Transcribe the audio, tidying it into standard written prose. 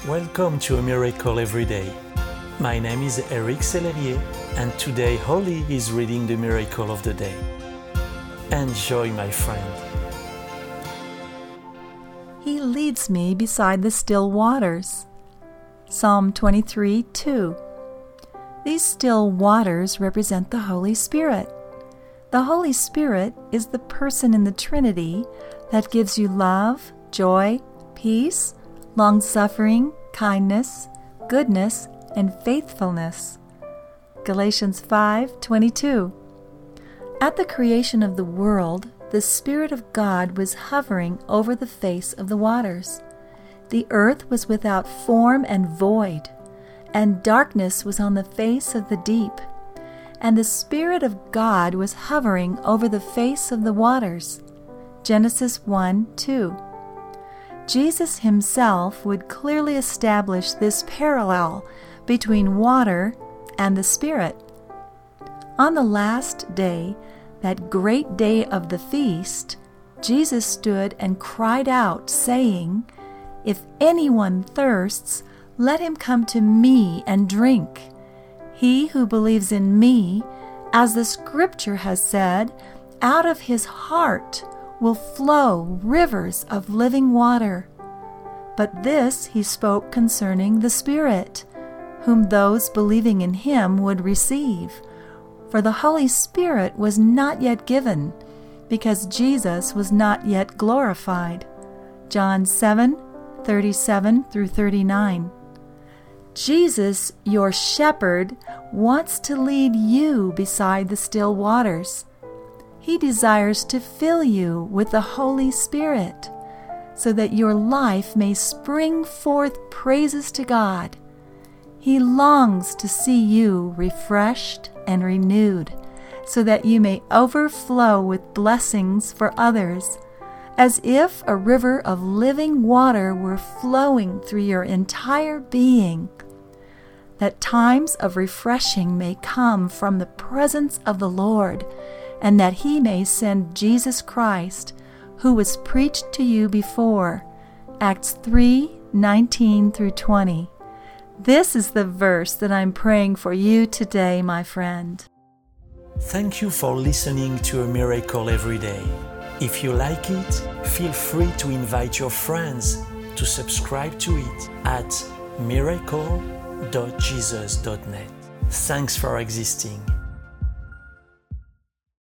Welcome to A Miracle Every Day. My name is Eric Sellerier, and today Holly is reading the Miracle of the Day. Enjoy, my friend. He leads me beside the still waters. Psalm 23:2. These still waters represent the Holy Spirit. The Holy Spirit is the person in the Trinity that gives you love, joy, peace, long-suffering, kindness, goodness, and faithfulness. Galatians 5:22. At the creation of the world, the Spirit of God was hovering over the face of the waters. The earth was without form and void, and darkness was on the face of the deep. And the Spirit of God was hovering over the face of the waters. Genesis 1:2. Jesus himself would clearly establish this parallel between water and the Spirit. On the last day, that great day of the feast, Jesus stood and cried out, saying, "If anyone thirsts, let him come to me and drink. He who believes in me, as the Scripture has said, out of his heart will flow rivers of living water." But this he spoke concerning the Spirit, whom those believing in him would receive. For the Holy Spirit was not yet given, because Jesus was not yet glorified. John 7:37-39. Jesus, your shepherd, wants to lead you beside the still waters. He desires to fill you with the Holy Spirit, so that your life may spring forth praises to God. He longs to see you refreshed and renewed, so that you may overflow with blessings for others, as if a river of living water were flowing through your entire being, that times of refreshing may come from the presence of the Lord, and that He may send Jesus Christ, who was preached to you before. Acts 3:19-20. This is the verse that I'm praying for you today, my friend. Thank you for listening to A Miracle Every Day. If you like it, feel free to invite your friends to subscribe to it at miracle.jesus.net. Thanks for existing.